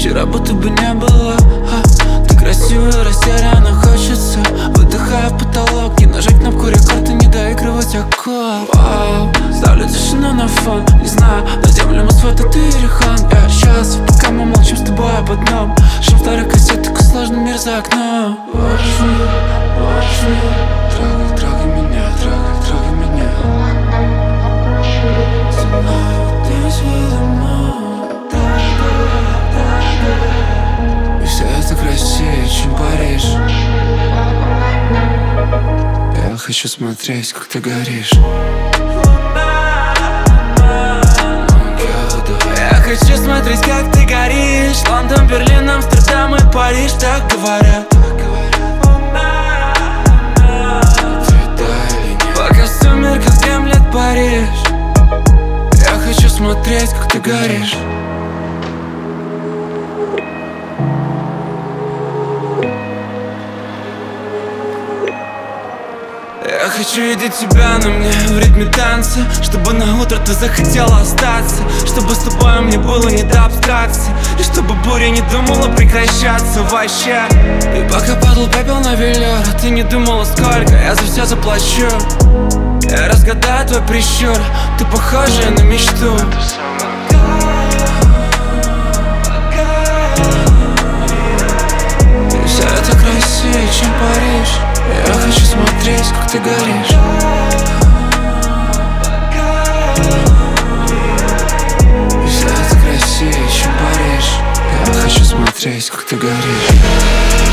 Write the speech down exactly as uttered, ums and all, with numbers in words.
Вчера будто бы не было. Ты красивая, растерянно хочется. Выдыхая в потолок и нажать кнопку рекорд и не доигрывать аккорд. Вау, ставлю тишину на фон. Не знаю, на землю мы свой тату-иерихан. Я счастлив, пока мы молчим с тобой об одном. Шум второй кассеты, как сложный мир за окном. Важно, важно. Трогай, трогай меня, трогай, трогай меня. Знаю, ты сведомо. И все это красивее, чем Париж. Я хочу смотреть, как ты горишь. Я хочу смотреть, как ты горишь. Лондон, Берлин, Амстердам и Париж, так говорят. Пока в сумерках землет Париж. Я хочу смотреть, как ты горишь. Я хочу видеть тебя на мне в ритме танца, чтобы на утро ты захотела остаться, чтобы с тобой мне было не до абстракции, и чтобы буря не думала прекращаться вообще. И пока падал пепел на велюр, ты не думала, сколько я за все заплачу. Я разгадаю твой прищур, ты похожа на мечту. И все это красивее, чем Париж. Я хочу смотреть, как ты горишь. И все это красивее, чем Париж. Я хочу смотреть, как ты горишь.